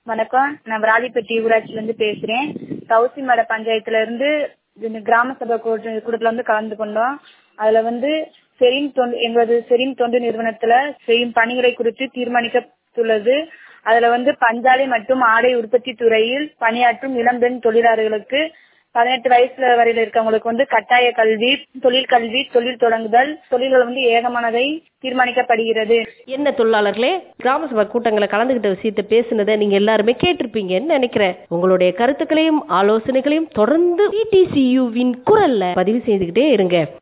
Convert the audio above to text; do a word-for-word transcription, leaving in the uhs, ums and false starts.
வணக்கம். நான் விராலிப்பட்டி ஊராட்சியில இருந்து பேசுறேன். கவுசி மட பஞ்சாயத்துல இருந்து இந்த கிராம சபை கூட்ட- கூட்டத்துல வந்து கலந்து கொண்டோம். அதுல வந்து செரின் தொண்டு எங்களது செரின் தொண்டு நிறுவனத்துல செய்யும் பணிகளை குறித்து தீர்மானிக்கப்பட்டுள்ளது. அதுல வந்து பஞ்சாலை மற்றும் ஆடை உற்பத்தி துறையில் பணியாற்றும் இளம்பெண் தொழிலாளர்களுக்கு பதினெட்டு வயசுல வரையில இருக்கவங்களுக்கு வந்து கட்டாய கல்வி, தொழில் கல்வி, தொழில் தொடங்குதல், தொழில்கள் வந்து ஏகமானதை தீர்மானிக்கப்படுகிறது. என்ன தொழிலாளர்களே, கிராம சபை கூட்டங்களை கலந்துகிட்ட விஷயத்த பேசுனதை நீங்க எல்லாருமே கேட்டிருப்பீங்கன்னு நினைக்கிறேன். உங்களுடைய கருத்துக்களையும் ஆலோசனைகளையும் தொடர்ந்து டிடிசியுவின் குரல்ல பதிவு செய்துகிட்டே இருங்க.